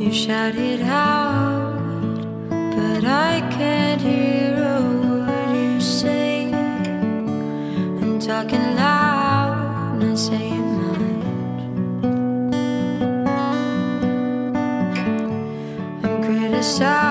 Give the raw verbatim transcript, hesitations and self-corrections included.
You shout it out, but I can't hear a word you say. I'm talking loud, not saying much. I'm criticized